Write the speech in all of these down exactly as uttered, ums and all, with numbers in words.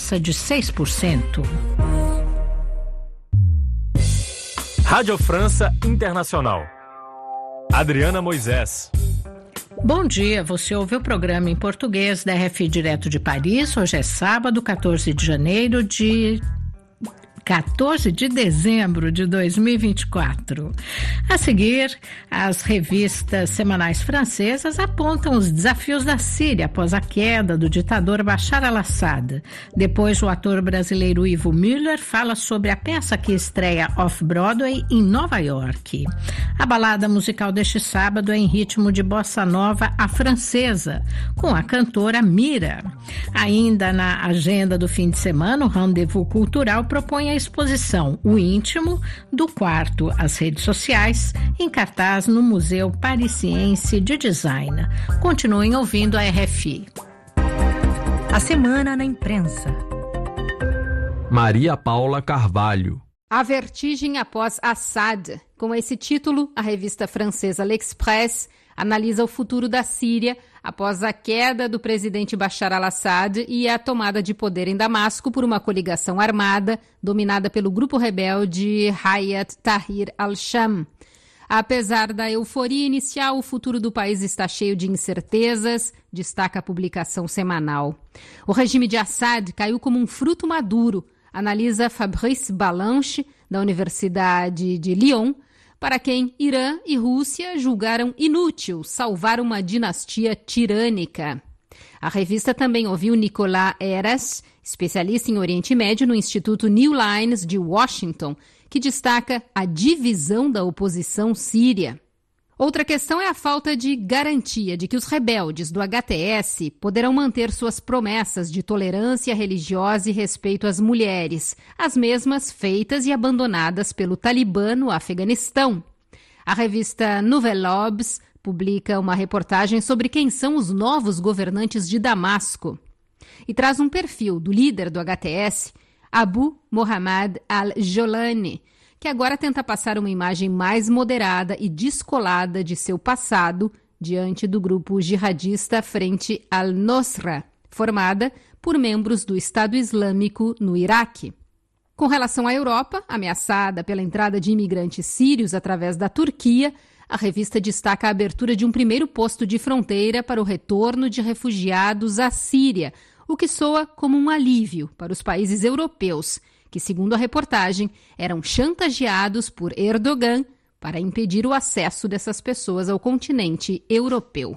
de seis por cento. Rádio França Internacional. Adriana Moisés. Bom dia, você ouve o programa em português da R F I direto de Paris. Hoje é sábado, quatorze de janeiro de... quatorze de dezembro de dois mil e vinte e quatro. A seguir, as revistas semanais francesas apontam os desafios da Síria após a queda do ditador Bashar al-Assad. Depois, o ator brasileiro Ivo Müller fala sobre a peça que estreia Off-Broadway em Nova York. A balada musical deste sábado é em ritmo de bossa nova à francesa, com a cantora Mira. Ainda na agenda do fim de semana, o Rendezvous Cultural propõe a exposição O Íntimo, do quarto às redes sociais, em cartaz no Museu Parisiense de Design. Continuem ouvindo a R F I. A Semana na Imprensa. Maria Paula Carvalho. A vertigem após Assad. Com esse título, a revista francesa L'Express analisa o futuro da Síria após a queda do presidente Bashar al-Assad e a tomada de poder em Damasco por uma coligação armada dominada pelo grupo rebelde Hayat Tahrir al-Sham. Apesar da euforia inicial, o futuro do país está cheio de incertezas, destaca a publicação semanal. O regime de Assad caiu como um fruto maduro, analisa Fabrice Balanche, da Universidade de Lyon, para quem Irã e Rússia julgaram inútil salvar uma dinastia tirânica. A revista também ouviu Nicolas Eras, especialista em Oriente Médio no Instituto New Lines de Washington, que destaca a divisão da oposição síria. Outra questão é a falta de garantia de que os rebeldes do H T S poderão manter suas promessas de tolerância religiosa e respeito às mulheres, as mesmas feitas e abandonadas pelo Talibã no Afeganistão. A revista Nouvelle Obs publica uma reportagem sobre quem são os novos governantes de Damasco e traz um perfil do líder do H T S, Abu Mohammad al-Jolani, que agora tenta passar uma imagem mais moderada e descolada de seu passado diante do grupo jihadista Frente al-Nosra, formada por membros do Estado Islâmico no Iraque. Com relação à Europa, ameaçada pela entrada de imigrantes sírios através da Turquia, a revista destaca a abertura de um primeiro posto de fronteira para o retorno de refugiados à Síria, o que soa como um alívio para os países europeus, que, segundo a reportagem, eram chantageados por Erdogan para impedir o acesso dessas pessoas ao continente europeu.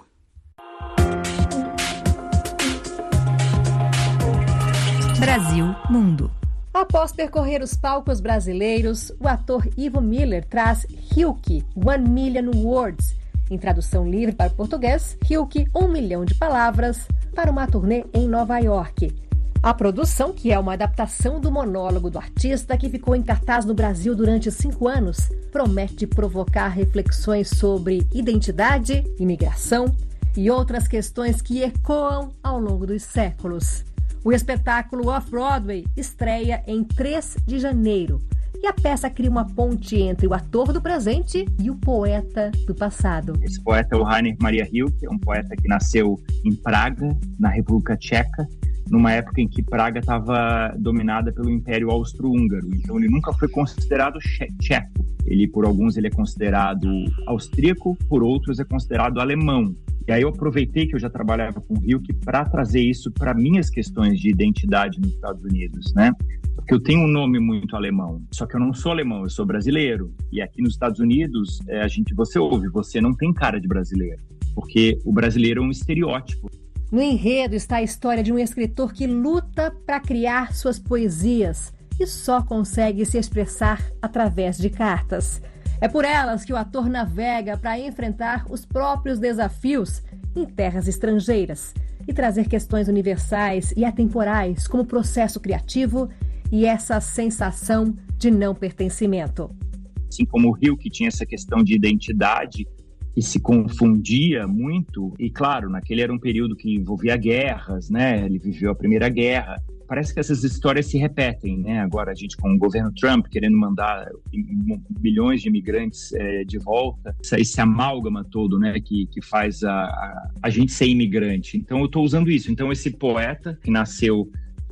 Brasil Mundo. Após percorrer os palcos brasileiros, o ator Ivo Müller traz Hilke, One Million Words, em tradução livre para o português, Hilke, um milhão de palavras, para uma turnê em Nova York. A produção, que é uma adaptação do monólogo do artista que ficou em cartaz no Brasil durante cinco anos, promete provocar reflexões sobre identidade, imigração e outras questões que ecoam ao longo dos séculos. O espetáculo Off-Broadway estreia em três de janeiro e a peça cria uma ponte entre o ator do presente e o poeta do passado. Esse poeta é o Rainer Maria Rilke, é um poeta que nasceu em Praga, na República Tcheca, numa época em que Praga estava dominada pelo Império Austro-Húngaro. Então ele nunca foi considerado tcheco. Ele, por alguns, ele é considerado austríaco, por outros é considerado alemão. E aí eu aproveitei que eu já trabalhava com Rilke para trazer isso para minhas questões de identidade nos Estados Unidos, né? Porque eu tenho um nome muito alemão, só que eu não sou alemão, eu sou brasileiro. E aqui nos Estados Unidos, é, a gente, você ouve, você não tem cara de brasileiro, porque o brasileiro é um estereótipo. No enredo está a história de um escritor que luta para criar suas poesias e só consegue se expressar através de cartas. É por elas que o ator navega para enfrentar os próprios desafios em terras estrangeiras e trazer questões universais e atemporais como o processo criativo e essa sensação de não pertencimento. Assim como o Rilke tinha essa questão de identidade que se confundia muito, e claro, naquele era um período que envolvia guerras, né? Ele viveu a Primeira Guerra. Parece que essas histórias se repetem, né? Agora a gente com o governo Trump querendo mandar milhões de imigrantes é, de volta, esse amálgama todo, né? Que, que faz a, a, a gente ser imigrante. Então eu estou usando isso. Então esse poeta que nasceu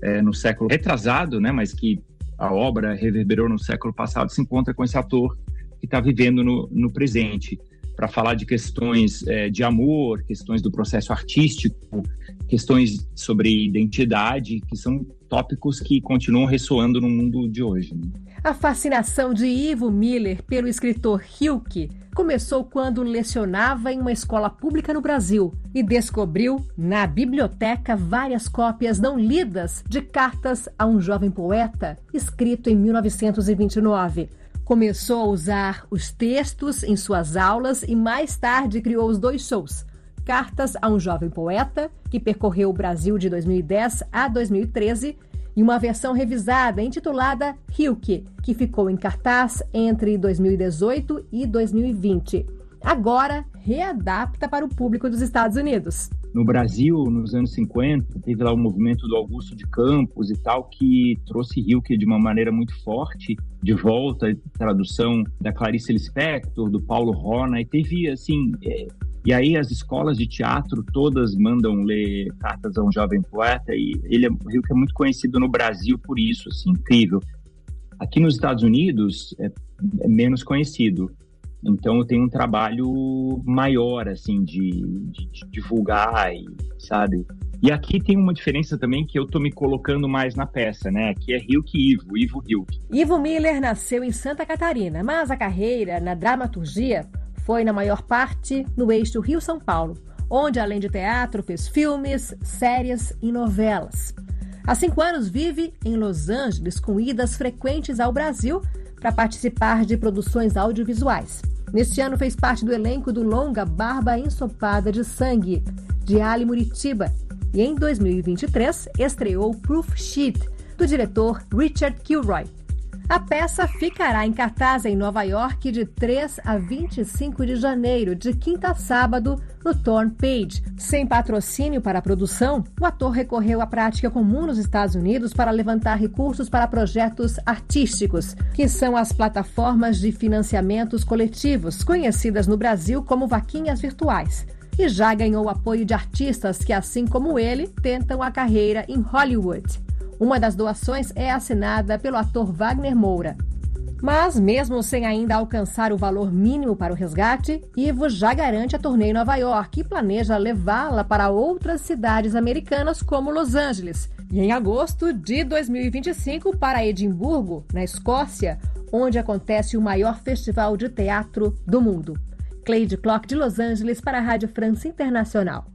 é, no século retrasado, né, mas que a obra reverberou no século passado, se encontra com esse ator que está vivendo no, no presente, para falar de questões é, de amor, questões do processo artístico, questões sobre identidade, que são tópicos que continuam ressoando no mundo de hoje. A fascinação de Ivo Miller pelo escritor Rilke começou quando lecionava em uma escola pública no Brasil e descobriu na biblioteca várias cópias não lidas de Cartas a um Jovem Poeta, escrito em mil novecentos e vinte e nove. Começou a usar os textos em suas aulas e mais tarde criou os dois shows. Cartas a um Jovem Poeta, que percorreu o Brasil de dois mil e dez a dois mil e treze, e uma versão revisada intitulada Rilke, que ficou em cartaz entre dois mil e dezoito e dois mil e vinte. Agora, readapta para o público dos Estados Unidos. No Brasil, nos anos cinquenta, teve lá o movimento do Augusto de Campos e tal, que trouxe Rilke de uma maneira muito forte, de volta, tradução da Clarice Lispector, do Paulo Rona, e teve, assim... É... E aí as escolas de teatro todas mandam ler Cartas a um Jovem Poeta, e ele é, o Rilke é muito conhecido no Brasil por isso, assim, incrível. Aqui nos Estados Unidos é, é menos conhecido. Então eu tenho um trabalho maior, assim, de, de, de divulgar, e, sabe? E aqui tem uma diferença também, que eu tô me colocando mais na peça, né? Aqui é Rilke Ivo, Ivo Rilke. Ivo Miller nasceu em Santa Catarina, mas a carreira na dramaturgia foi, na maior parte, no eixo Rio-São Paulo, onde, além de teatro, fez filmes, séries e novelas. Há cinco anos vive em Los Angeles, com idas frequentes ao Brasil para participar de produções audiovisuais. Neste ano fez parte do elenco do longa Barba Ensopada de Sangue, de Ali Muritiba, e em dois mil e vinte e três estreou Proof Sheet, do diretor Richard Kilroy. A peça ficará em cartaz em Nova York de três a vinte e cinco de janeiro, de quinta a sábado, no Torn Page. Sem patrocínio para a produção, o ator recorreu à prática comum nos Estados Unidos para levantar recursos para projetos artísticos, que são as plataformas de financiamentos coletivos, conhecidas no Brasil como vaquinhas virtuais. E já ganhou o apoio de artistas que, assim como ele, tentam a carreira em Hollywood. Uma das doações é assinada pelo ator Wagner Moura. Mas, mesmo sem ainda alcançar o valor mínimo para o resgate, Ivo já garante a turnê em Nova York e planeja levá-la para outras cidades americanas como Los Angeles. E em agosto de dois mil e vinte e cinco para Edimburgo, na Escócia, onde acontece o maior festival de teatro do mundo. Cleide Clock de Los Angeles para a Rádio França Internacional.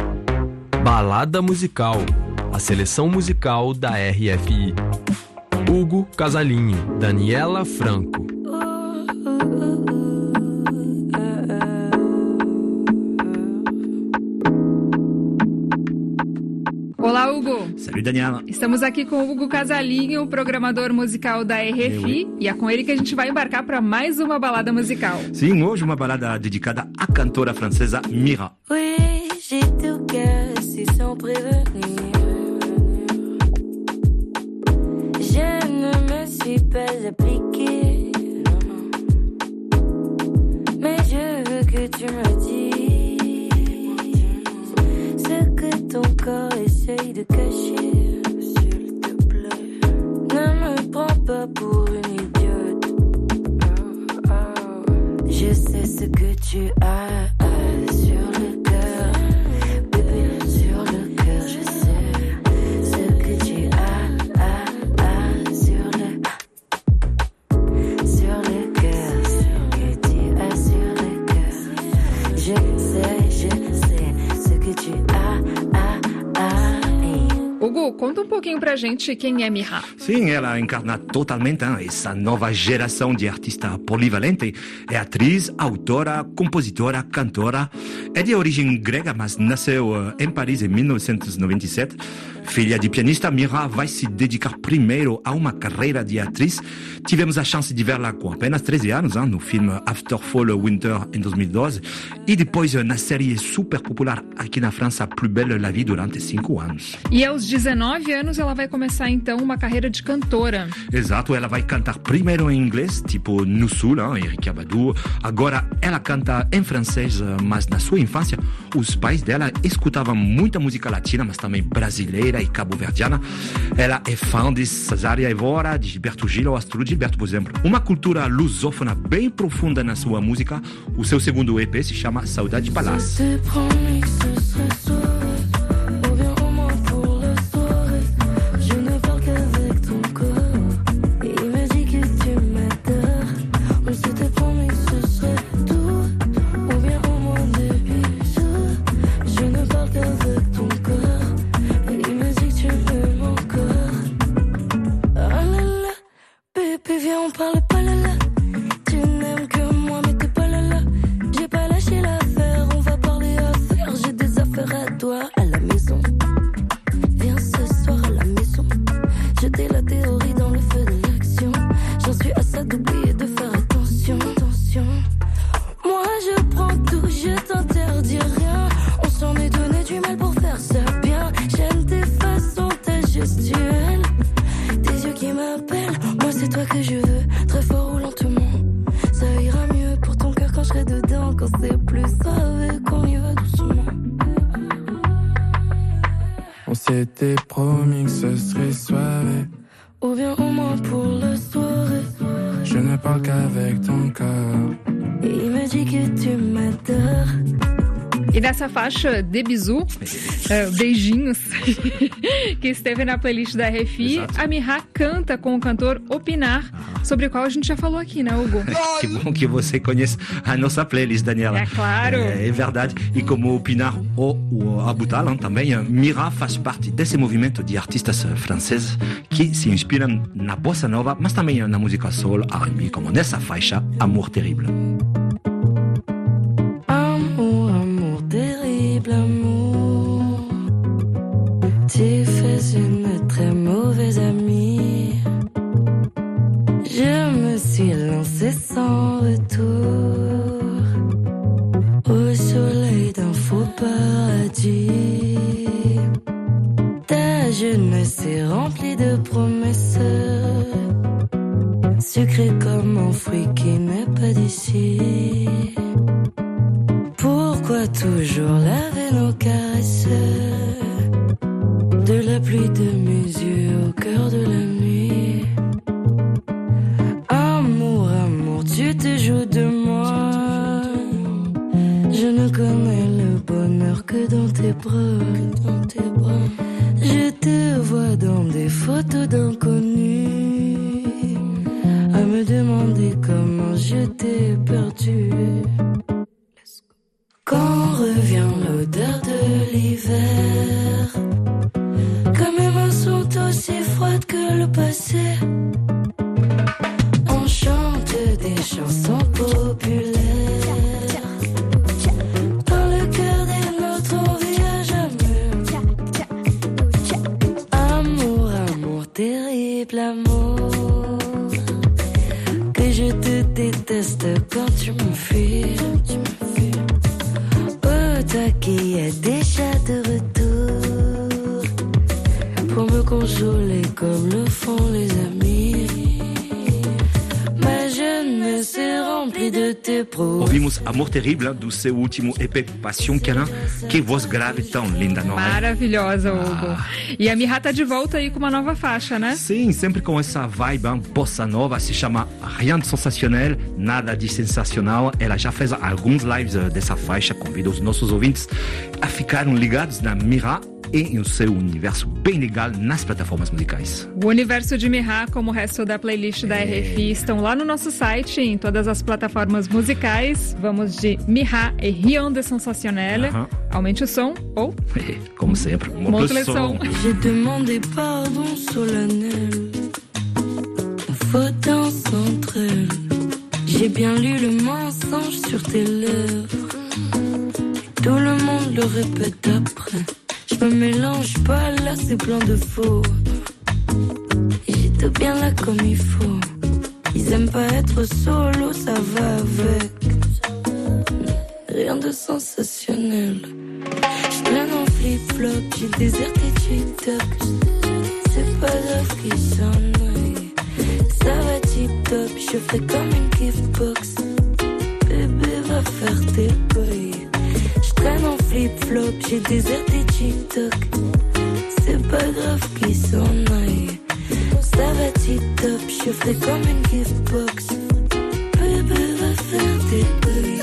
Balada musical. A seleção musical da R F I. Hugo Casalinho, Daniela Franco. Olá, Hugo. Salut, Daniela. Estamos aqui com o Hugo Casalinho, programador musical da R F I, oui, oui. E é com ele que a gente vai embarcar para mais uma balada musical. Sim, hoje uma balada dedicada à cantora francesa Mira. Oui, j'ai tout cassé sans prévenir. Je ne me suis pas appliquée, non, non. Mais je veux que tu me dises ce que ton corps essaye de cacher, s'il te plaît. Ne me prends pas pour une idiote. Oh, oh. Je sais ce que tu as, as sur le cœur, bébé, sur le cœur. Je sais ce que tu as. Hugo, conta um pouquinho pra gente quem é Mira. Sim, ela encarna totalmente hein, essa nova geração de artista polivalente. É atriz, autora, compositora, cantora. É de origem grega, mas nasceu uh, em Paris em mil novecentos e noventa e sete. Filha de pianista, Mira vai se dedicar primeiro a uma carreira de atriz. Tivemos a chance de vê-la com apenas treze anos, hein, no filme After Fall Winter, em dois mil e doze. E depois na série super popular aqui na França, Plus Belle la Vie, durante cinco anos. E aos dezenove anos ela vai começar então uma carreira de cantora. Exato, ela vai cantar primeiro em inglês, tipo No Sul, hein, Erykah Badu. Agora ela canta em francês, mas na sua infância os pais dela escutavam muita música latina, mas também brasileira e cabo-verdiana. Ela é fã de Cesária Évora, de Gilberto Gil ou Astrid Gilberto, por exemplo. Uma cultura lusófona bem profunda na sua música. O seu segundo E P se chama Saudade Palácio. E nessa faixa de bisu, uh, beijinhos, que esteve na playlist da R F I, exato, a Mihá canta com o cantor Opinar, sobre o qual a gente já falou aqui, né, Hugo? Que bom que você conhece a nossa playlist, Daniela. É claro. É, é verdade. E como Opinar ou o Aboutalha também, Mihá faz parte desse movimento de artistas franceses que se inspiram na bossa nova, mas também na música soul, R and B, como nessa faixa, Amour Terrible. L'amour, tu fais une très mauvaise amie. Je me suis lancée sans retour au soleil d'un faux paradis. Ta jeunesse est remplie de promesses, sucrée comme un fruit qui n'est pas d'ici. Pourquoi toujours laver nos caresses, de la pluie de mes yeux au cœur de la nuit? Amour, amour, tu te joues de moi. Je ne connais le bonheur que dans tes bras, dans tes bras. Je te vois dans des photos d'inconnus, à me demander comment je t'ai perdu. Quand revient l'odeur de l'hiver, quand mes mains sont aussi froides que le passé, on chante des chansons populaires. Dans le cœur de notre on vit à jamais. Amour, amour, terrible amour, que je te déteste quand tu me fuis. Toi qui es déjà de retour pour me consoler comme le font les amis. Ma jeunesse est remplie de tes pros. Ouvimos Amor Terrible do seu último E P Passion Canin. Que voz grave tão linda, não é? Maravilhosa, Hugo. Ah. E a Mihá tá de volta aí com uma nova faixa, né? Sim, sempre com essa vibe, hein? Bossa nova, se chama Rien de Sensacional, nada de sensacional. Ela já fez alguns lives dessa faixa, convido os nossos ouvintes a ficarem ligados na Mihá e o seu universo bem legal nas plataformas musicais. O universo de Mihá, como o resto da playlist da é. R F I, estão lá no nosso site, em todas as plataformas musicais. Vamos de Mihá e Rien de Sensacional. Uh-huh. Aumente o som ou... Como sempre, monte o som. J'ai demandé pardon solennel, faute entre elles. J'ai bien lu le mensonge sur tes lèvres, tout le monde le répète après. Je me mélange pas là, c'est plein de faux. J'étais bien là comme il faut. Ils aiment pas être solo, ça va avec. Rien de sensationnel. Je plane en flip-flop, j'ai déserté TikTok. c'est pas grave qu'il s'en aille. Ça va tip top, je fais comme une gift box. Bébé va faire tes bails. Je traîne en flip-flop, j'ai déserté TikTok. C'est pas grave qu'il s'en aille. Ça va tip top, je fais comme une gift box. Bébé va faire tes bails.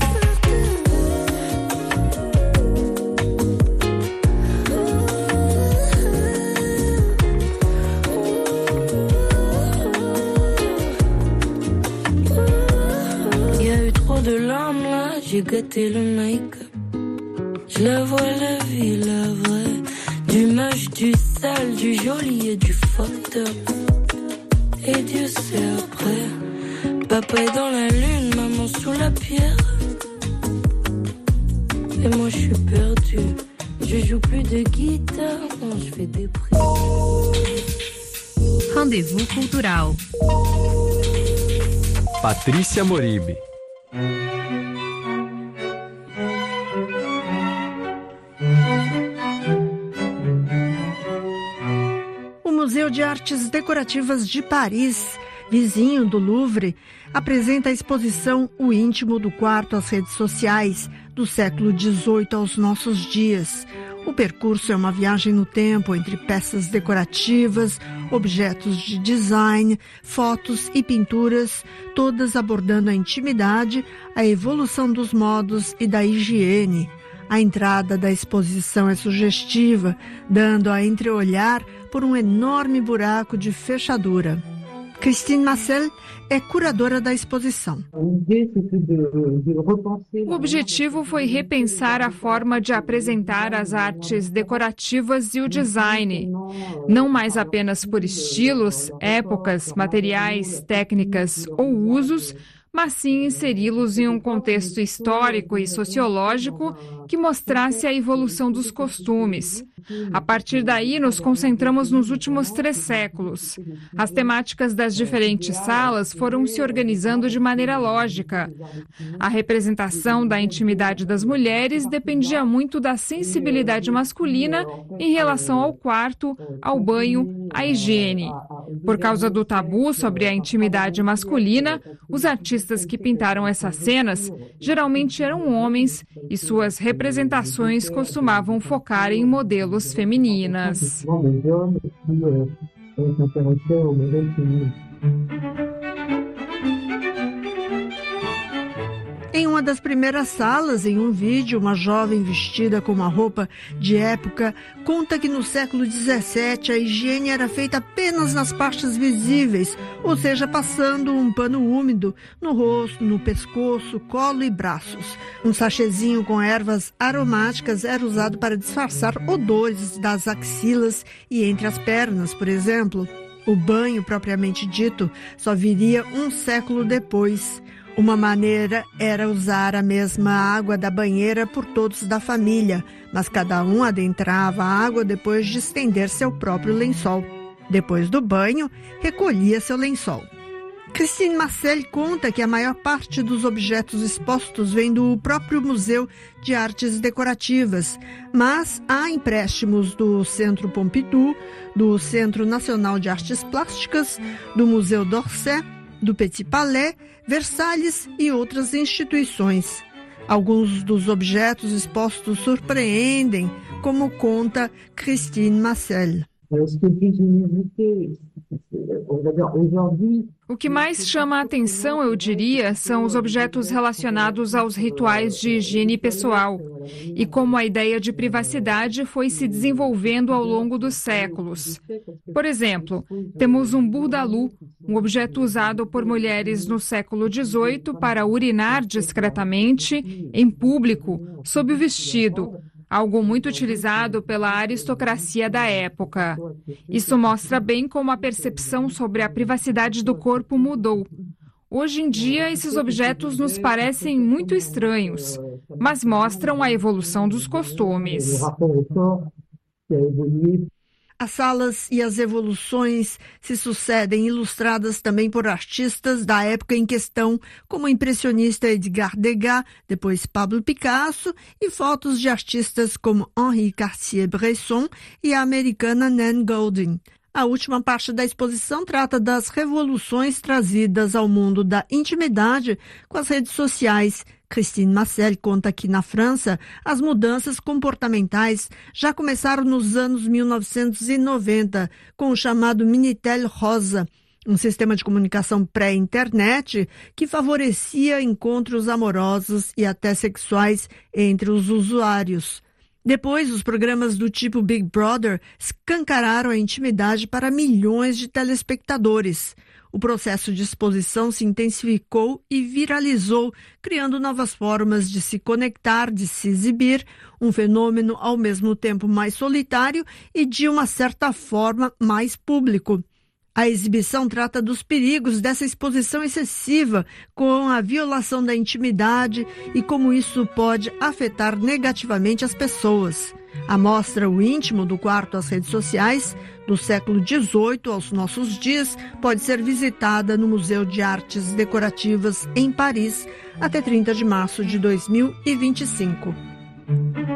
De larmes là, j'ai gâté le make-up. Je la vois la vie, la vraie. Du moche, du sale, du joli et du fucked up. Et Dieu sait après. Papa est dans la lune, maman sous la pierre. Et moi je suis perdue. Je joue plus de guitare, non, je fais des prières. Rendez-vous cultural. Patrícia Moribe. O Museu de Artes Decorativas de Paris, vizinho do Louvre, apresenta a exposição O Íntimo do Quarto às Redes Sociais, do século dezoito aos nossos dias. O percurso é uma viagem no tempo entre peças decorativas, objetos de design, fotos e pinturas, todas abordando a intimidade, a evolução dos modos e da higiene. A entrada da exposição é sugestiva, dando a entreolhar por um enorme buraco de fechadura. Christine Massel é curadora da exposição. O objetivo foi repensar a forma de apresentar as artes decorativas e o design, não mais apenas por estilos, épocas, materiais, técnicas ou usos, mas sim inseri-los em um contexto histórico e sociológico que mostrasse a evolução dos costumes. A partir daí, nos concentramos nos últimos três séculos. As temáticas das diferentes salas foram se organizando de maneira lógica. A representação da intimidade das mulheres dependia muito da sensibilidade masculina em relação ao quarto, ao banho, à higiene. Por causa do tabu sobre a intimidade masculina, os artistas que pintaram essas cenas geralmente eram homens e suas representações costumavam focar em modelos femininas. Em uma das primeiras salas, em um vídeo, uma jovem vestida com uma roupa de época conta que no século dezessete a higiene era feita apenas nas partes visíveis, ou seja, passando um pano úmido no rosto, no pescoço, colo e braços. Um sachêzinho com ervas aromáticas era usado para disfarçar odores das axilas e entre as pernas, por exemplo. O banho, propriamente dito, só viria um século depois. Uma maneira era usar a mesma água da banheira por todos da família, mas cada um adentrava a água depois de estender seu próprio lençol. Depois do banho, recolhia seu lençol. Christine Massel conta que a maior parte dos objetos expostos vem do próprio Museu de Artes Decorativas, mas há empréstimos do Centro Pompidou, do Centro Nacional de Artes Plásticas, do Museu d'Orsay, do Petit Palais, Versalhes e outras instituições. Alguns dos objetos expostos surpreendem, como conta Christine Massel. O que mais chama a atenção, eu diria, são os objetos relacionados aos rituais de higiene pessoal e como a ideia de privacidade foi se desenvolvendo ao longo dos séculos. Por exemplo, temos um burdalou, um objeto usado por mulheres no século dezoito para urinar discretamente, em público, sob o vestido, algo muito utilizado pela aristocracia da época. Isso mostra bem como a percepção sobre a privacidade do corpo mudou. Hoje em dia, esses objetos nos parecem muito estranhos, mas mostram a evolução dos costumes. As salas e as evoluções se sucedem, ilustradas também por artistas da época em questão, como o impressionista Edgar Degas, depois Pablo Picasso, e fotos de artistas como Henri Cartier-Bresson e a americana Nan Goldin. A última parte da exposição trata das revoluções trazidas ao mundo da intimidade com as redes sociais. Christine Marcel conta que, na França, as mudanças comportamentais já começaram nos anos mil novecentos e noventa, com o chamado Minitel Rosa, um sistema de comunicação pré-internet que favorecia encontros amorosos e até sexuais entre os usuários. Depois, os programas do tipo Big Brother escancararam a intimidade para milhões de telespectadores. O processo de exposição se intensificou e viralizou, criando novas formas de se conectar, de se exibir, um fenômeno ao mesmo tempo mais solitário e, de uma certa forma, mais público. A exibição trata dos perigos dessa exposição excessiva com a violação da intimidade e como isso pode afetar negativamente as pessoas. A mostra O Íntimo do Quarto às Redes Sociais, do século dezoito aos nossos dias, pode ser visitada no Museu de Artes Decorativas em Paris até trinta de março de dois mil e vinte e cinco.